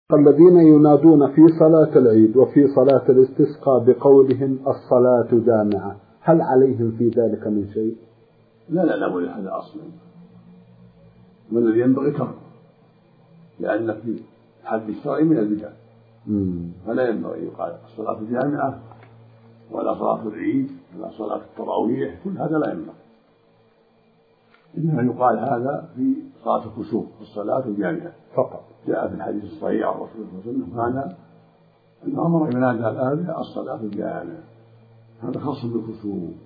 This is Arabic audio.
الذين ينادون في صلاة العيد وفي صلاة الاستسقاء بقولهم الصلاة جامعة، هل عليهم في ذلك من شيء؟ لا بد هذا أصلا، والذي ينبغي تركه، لأن في حد الشرع من البدع، فلا ينبغي يقال الصلاة جامعة ولا صلاة العيد ولا صلاة التراويح، كل هذا لا ينبغي، إنما يقال هذا في صلاة الكسوف، الصلاة الجامعة فقط. جاء في الحديث الصحيح عن الرسول صلى الله عليه وسلم معنى أن أمر ينادى الآن الصلاة الجامعة، هذا خاص بالكسوف.